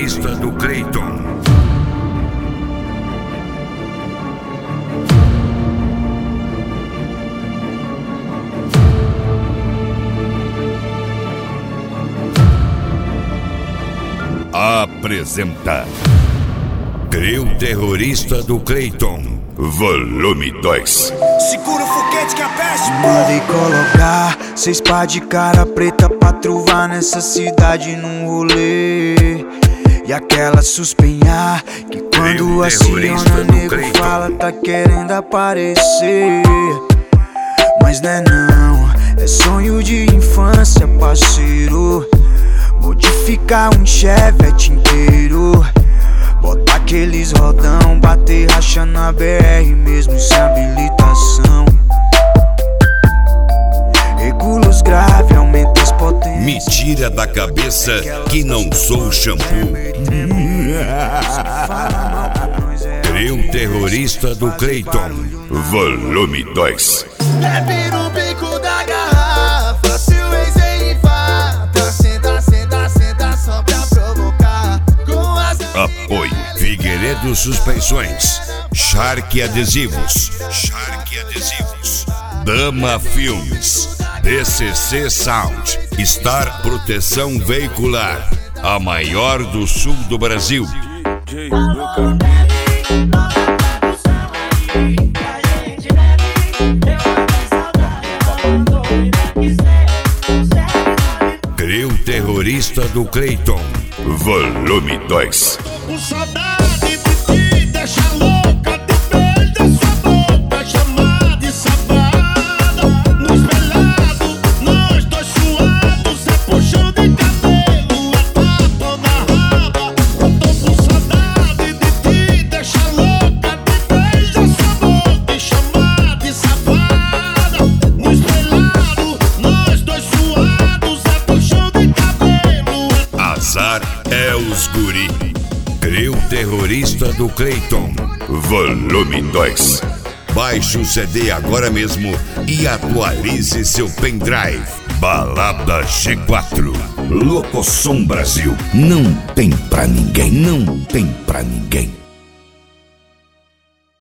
terrorista do Cleiton. Apresenta Trio Terrorista do Cleiton, volume 2. Segura o foguete que a peste. Mandei colocar 6 par de cara preta pra truvar nessa cidade num rolê. E aquela suspenhar que quando aciona nego fala tá querendo aparecer. Mas não é não, é sonho de infância, parceiro. Modificar um Chevette inteiro, botar aqueles rodão, bater racha na BR mesmo sem habilitação. Regula os graves, aumenta as potências. Me tira da cabeça que não sou shampoo. Trio Terrorista do Cleiton, volume 2. Leve no bico da garrafa, se o ex invada, senta, senta, senta só pra provocar. Com as Apoio Figueiredo Suspensões, Shark Adesivos, Dama Filmes, DCC Sound, Star Proteção Veicular, a maior do sul do Brasil. Trio Terrorista do Cleiton, volume 2. com saudade de ti, deixa louca, de beijo da sua boca, chamar de safada. No espelhado, nós dois suados, é puxão de cabelo, é tapa na raba. Eu tô com saudade de ti, deixa louca, de beijo da sua boca, e chamar de safada. No espelhado, nós dois suados, é puxão de cabelo, Azar é os guri. Trio Terrorista do Cleiton, volume 2. Baixe o CD agora mesmo e atualize seu pendrive. Balada G4, Locosom Brasil. Não tem pra ninguém, não tem pra ninguém.